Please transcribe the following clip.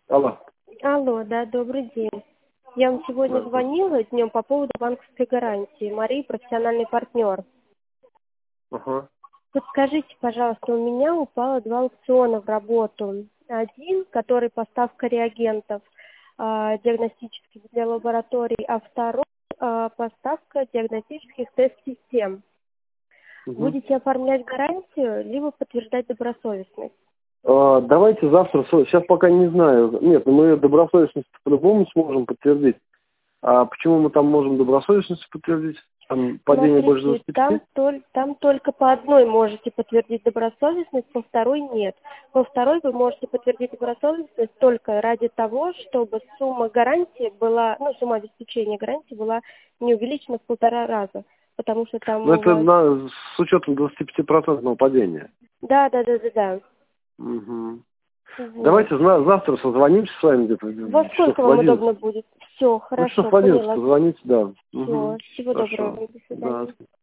Алло. Алло, да, добрый день. Я вам сегодня Здравствуйте. звонила днем по поводу банковской гарантии. Мария, профессиональный партнер. Ага. Подскажите, пожалуйста, у меня упало два аукциона в работу. Один, который поставка реагентов диагностических для лабораторий, а второй поставка диагностических тест-систем. Угу. Будете оформлять гарантию, либо подтверждать добросовестность? Давайте завтра, сейчас пока не знаю. Нет, мы ее добросовестность по-любому сможем подтвердить. А почему мы там можем добросовестность подтвердить? Там падение больше Смотрите, 25? там только по одной можете подтвердить добросовестность, по второй нет. По второй вы можете подтвердить добросовестность только ради того, чтобы сумма гарантии была, сумма обеспечения гарантии была не увеличена в 1,5 раза. Потому что там Ну, у это вас... с учетом 25% падения. Да. Угу. Вот. Давайте завтра созвонимся с вами где-то Во часов сколько в вам 11. удобно будет? Все, Ну, часов хорошо, в 11 поняла. позвоните, да. Все, Угу. всего доброго, Хорошо. до Да. свидания.